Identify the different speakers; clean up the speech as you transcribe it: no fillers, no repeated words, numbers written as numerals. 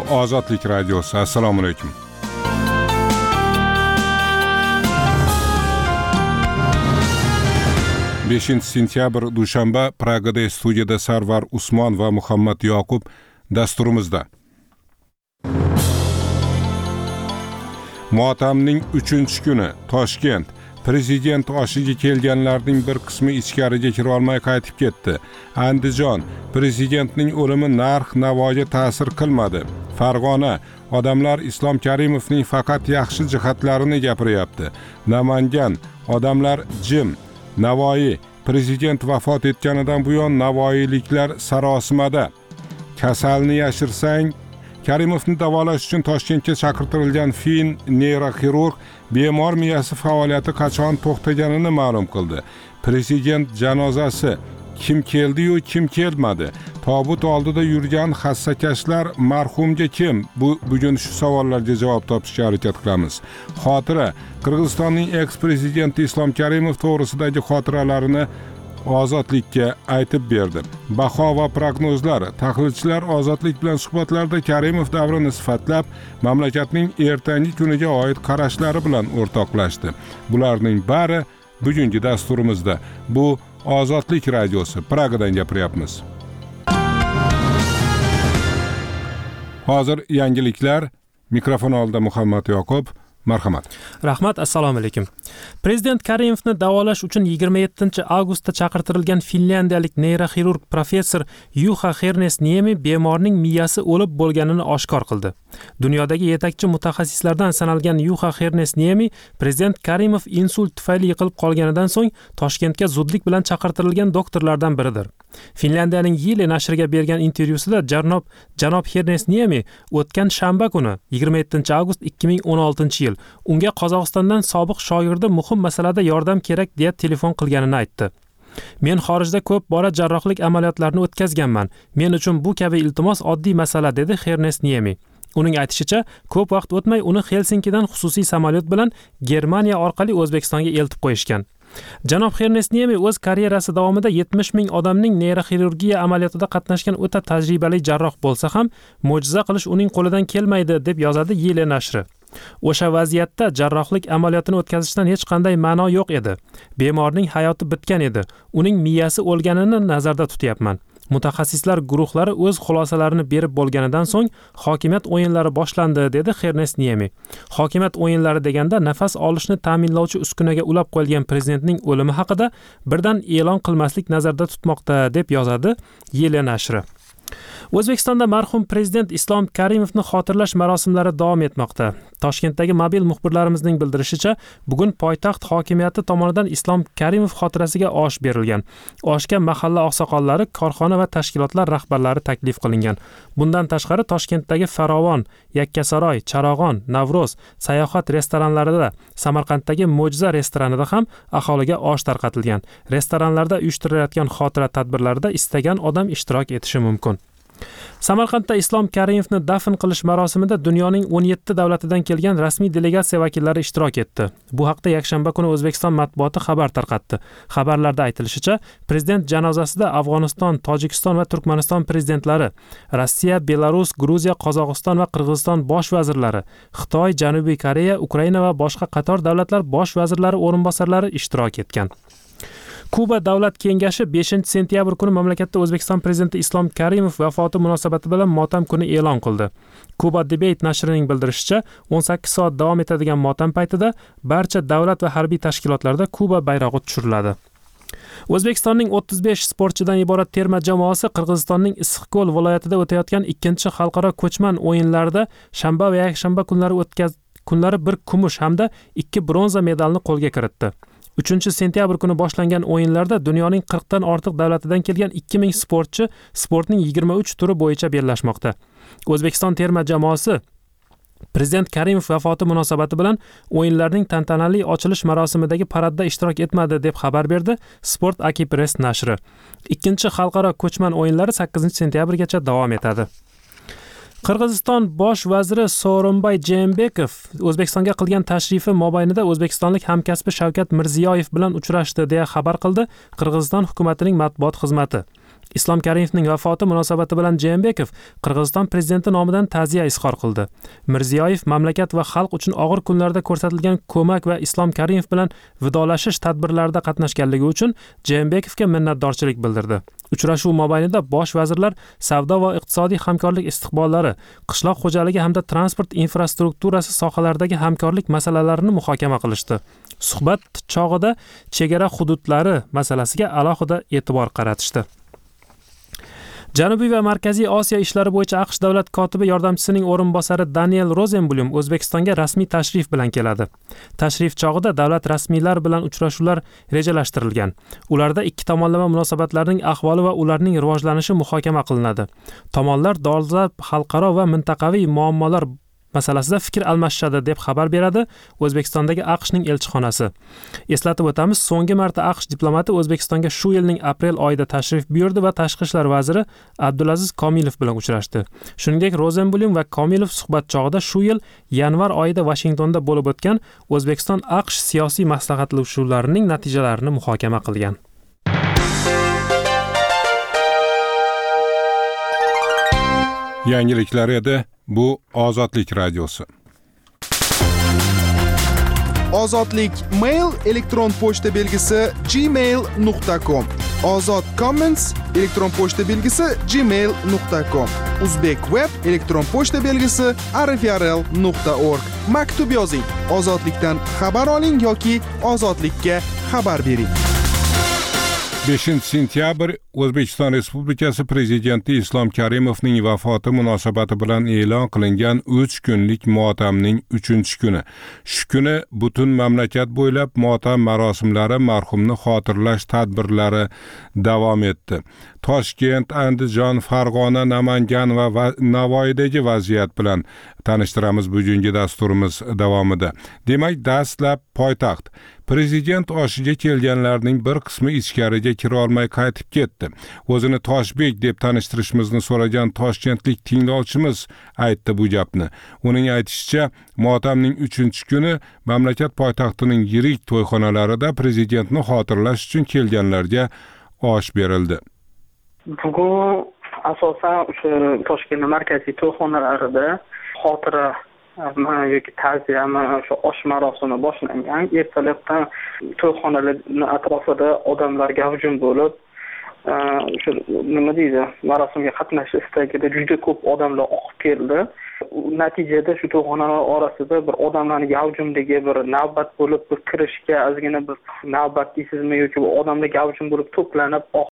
Speaker 1: Ozodlik radiosi. Assalomu alaykum. Sentyabr dushanba, Pragada studiyada Sarvar Usmon va Muhammad Yoqub dasturimizda. Motamning 3-kuni Toshkent. Prezident oshiga kelganlarning bir qismi ichkariga kira olmay qaytib ketdi. Andijon. Prezidentning o'limi narx-navoga ta'sir qilmadi. Farg'ona. Odamlar Islom Karimovning faqat yaxshi jihatlarini gapiryapti. Namangan. Odamlar jim. Navoiy. Prezident vafot etganidan buyon navoiyliklar sarosimada. Kasalni yashirsang, Karimovni davolash uchun Toshkentga chaqirtirilgan fin neyroxirurg bemor miyasi faoliyati qachon to'xtaganini ma'lum qildi. Prezident janozasi kim keldi-yu kim kelmadi? Tobut oldida yurgan hassakashlar marhumga kim? Bugun shu savollarga javob topishga harakat qilamiz. Xotira. Qirg'izistonning eks-prezidenti Islom Karimov to'g'risidagi xotiralarini Ozodlikka aytib berdi. Baho va prognozlar. Tahlilchilar Ozodlik bilan suhbatlarda Karimov davrini sifatlab, mamlakatning ertangi kuniga oid qarashlari bilan o'rtoqlashdi. Bularning bari bugungi dasturimizda. Bu Ozodlik radiosi. Pragadan gapiryapmiz. Hozir yangiliklar. Mikrofon oldida Muhammad Yoqub. Marhamat.
Speaker 2: Rahmat, assalomu alaykum. Prezident Karimovni davolash uchun 27-avgustda chaqirtirilgan finlyandiyalik neyroxirurg professor Juha Hernesniemi bemorning miyasi o'lib bo'lganini oshkor qildi. Dunyodagi yetakchi mutaxassislardan sanalgan Juha Hernesniemi prezident Karimov insult tufayli yiqilib qolganidan so'ng Toshkentga zudlik bilan chaqirtirilgan doktorlardan biridir. Finlyandiyaning Yile nashriga bergan intervyusida janob Hernesniemi o'tgan shanba kuni 27-avgust 2016-yil unga Qozog'istondan sobiq shogirdi muhim masalada yordam kerak deya telefon qilganini aytdi. Men xorijda ko'p bora jarrohlik amaliyotlarini o'tkazganman. Men uchun bu kabi iltimos oddiy masala, dedi Hernesniemi. Uning aytishicha, ko'p vaqt o'tmay uni Helsinkidan xususiy samolyot bilan Germaniya orqali O'zbekistonga eltib qo'yishgan. Janob Hernesniemi o'z karyerasi davomida 70 ming odamning neyroxirurgiya amaliyotida qatnashgan o'ta tajribali jarroh bo'lsa ham, mo'jiza qilish uning qo'lidan kelmaydi, deb yozadi Yile nashri. O'sha vaziyatda jarrohlik amaliyotini o'tkazishdan hech qanday ma'no yo'q edi. Bemorning hayoti bitgan edi. Uning miyasi o'lganini nazarda tutyapman. Mutaxassislar guruhlari o'z xulosalarini berib bo'lganidan so'ng hokimiyat o'yinlari boshlandi, dedi Hernesniemi. Hokimiyat o'yinlari deganda nafas olishni ta'minlovchi uskunaga ulab qo'yilgan prezidentning o'limi haqida birdan e'lon qilmaslik nazarda tutmoqda, deb yozadi Yile nashri. O'zbekistonda marhum prezident Islom Karimovni xotirlash marosimlari davom etmoqda. Toshkentdagi mobil muxbirlarimizning bildirishicha, bugun poytaxt hokimiyati tomonidan Islom Karimov xotirasiga osh berilgan. Oshga mahalla oqsoqollari, korxona va tashkilotlar rahbarlari taklif qilingan. Bundan tashqari Toshkentdagi Farovon, Yakkasaroy, Charog'on, Navro'z, sayohat restoranlarida, Samarqanddagi Mo'jiza restoranida ham aholiga osh tarqatilgan. Restoranlarda uyushtirilayotgan xotira tadbirlarida istagan odam ishtirok etishi mumkin. Samarqandda Islom Karimovni dafn qilish marosimida dunyoning 17 davlatidan kelgan rasmiy delegatsiya vakillari ishtirok etdi. Bu haqda yakshanba kuni O'zbekiston matbuoti xabar tarqatdi. Xabarlarda aytilishicha, prezident janozasida Afg'oniston, Tojikiston va Turkmaniston prezidentlari, Rossiya, Belarus, Gruziya, Qozog'iston va Qirg'iziston bosh vazirlari, Xitoy, Janubiy Koreya, Ukraina va boshqa qator davlatlar bosh vazirlari o'rinbosarlari ishtirok etgan. Kuba Davlat kengashi 5-sentyabr kuni mamlakatda O'zbekiston prezidenti Islom Karimov vafoti munosabati bilan motam kuni e'lon qildi. Kuba Debate nashrining bildirishicha, 18 soat davom etadigan motam paytida barcha davlat va harbiy tashkilotlarda Kuba bayrog'i tushiriladi. O'zbekistonning 35 sportchidan iborat terma jamoasi Qirg'izistonning Issiqko'l viloyatida o'tayotgan 2-xalqaro ko'chman o'yinlarida shanba va yakshanba kunlari bir kumush hamda 2 bronza medalni qo'lga kiritdi. 3-sentyabr kuni boshlangan o'yinlarda dunyoning 40 dan ortiq davlatidan kelgan 2000 sportchi sportning 23 turi bo'yicha bellashmoqda. O'zbekiston terma jamoasi Prezident Karimov vafoti munosabati bilan o'yinlarning tantanali ochilish marosimidagi paradda ishtirok etmadi, deb xabar berdi Sport Aki Press nashri. 2-xalqaro ko'chman o'yinlari 8-sentyabrgacha davom etadi. Qirg'iziston bosh vaziri Sooronbay Jeenbekov O'zbekistonga qilgan tashrifi mobaynida o'zbekistonlik hamkasbi Shavkat Mirziyoyev bilan uchrashdi deya xabar qildi Qirg'iziston hukumatining matbuot xizmati. Islom Karimovning vafoti munosabati bilan Jeenbekov Qirg'iziston prezidenti nomidan ta'ziya izhor qildi. Mirziyoyev mamlakat va xalq uchun og'ir kunlarda ko'rsatilgan ko'mak va Islom Karimov bilan vidolashish tadbirlarida qatnashganligi uchun Jeenbekovga minnatdorchilik bildirdi. Uchrashuv mobaynida bosh vazirlar savdo va iqtisodiy hamkorlik istiqbollari, qishloq xo'jaligi hamda transport infrastrukturasi sohalaridagi hamkorlik masalalarini muhokama qilishdi. Suhbat chog'ida chegara hududlari masalasiga alohida e'tibor qaratishdi. Janubiy va Markaziy Osiyo ishlari bo'yicha AQSh davlat kotibi yordamchisining o'rinbosari Daniel Rozenblum O'zbekistonga rasmiy tashrif bilan keladi. Tashrif chog'ida davlat rasmiylari bilan uchrashuvlar rejalashtirilgan. Ularda ikki tomonlama munosabatlarning ahvoli va ularning rivojlanishi muhokama qilinadi. Tomonlar dolzarb xalqaro va mintaqaviy muammolar masalasida fikr almashishadi deb xabar beradi O'zbekistondagi AQShning elchixonasi. Eslatib o'tamiz, so'nggi marta AQSh diplomati O'zbekistonga shu yilning aprel oyida tashrif buyurdi va tashqi ishlar vaziri Abdulaziz Komilov bilan uchrashdi. Shuningdek, Rozenblum va Komilov suhbat chog'ida shu yil yanvar oyida Vashingtonda bo'lib o'tgan O'zbekiston AQSh siyosiy maslahatlashuvlarining natijalarini muhokama qilgan.
Speaker 1: Yangiliklar edi. Bu Ozodlik radiosi.
Speaker 3: Ozodlik mail elektron pochta belgisi gmail.com. Ozod comments elektron pochta belgisi gmail.com. Uzbek web elektron pochta belgisi arifrl.org. Maktub yozing. Ozodlikdan xabar oling yoki ozodlikka xabar bering.
Speaker 1: 5-sentyabr O'zbekiston Respublikasi Prezidenti Islom Karimovning vafoti munosabati bilan e'lon qilingan 3 kunlik motamning 3-kuni. Shu kuni butun mamlakat bo'ylab motam marosimlari, marhumni xotirlash tadbirlari davom etdi. Toshkent, Andijon, Farg'ona, Namangan va Navoiydagi vaziyat bilan tanishtiramiz bugungi dasturimiz davomida. Demak, dastlab poytaxt. Prezident oshiga kelganlarning bir qismi ichkariga kira olmay qaytib ketdi. O'zini Toshbek deb tanishtirishimizni so'ragan toshkentlik tinglovchimiz aytdi bu gapni. Uning aytishicha, motamning 3-kuni mamlakat poytaxtining yirik to'yxonalarida prezidentni xotirlash uchun kelganlarga osh berildi.
Speaker 4: Bugun asosan o'sha Toshkent markaziy to'yxonalarida xotira yoki ta'ziyami o'sha osh marosimi boshlangan. Ertalabdan to'yxonalarning atrofida odamlar gavjum bo'lib, o'sha nima deydi, marosimga qatnashish istagida juda ko'p odamlar oqib keldi. Natijada shu to'yxonalar orasida bir odamlarning gavjumligi, bir navbat bo'lib, bir kirishga ozgina bir navbat deysizmi yoki odamlar gavjum bo'lib to'planib